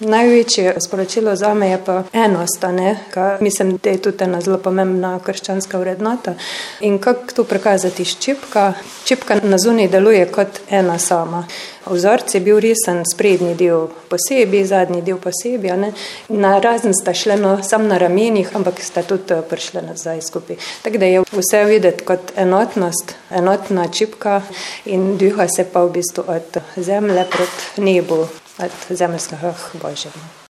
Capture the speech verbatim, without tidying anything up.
Največje sporočilo zame je pa enost, ne, ka mislim, da je tudi ena zelo pomembna krščanska vrednota. In kako to prikazati iz čipka? Čipka na zunaj deluje kot ena sama. Vzorec je bil risan sprednji del posebej, zadnji del posebej, ne. Na razen sta šle no, sam na ramenih, ampak sta tudi prišle nazaj skupaj. Tako da je vse videti kot enotnost, enotna čipka in dviha se pa v bistvu od zemlje proti nebu, od zemeljskega k Božjemu.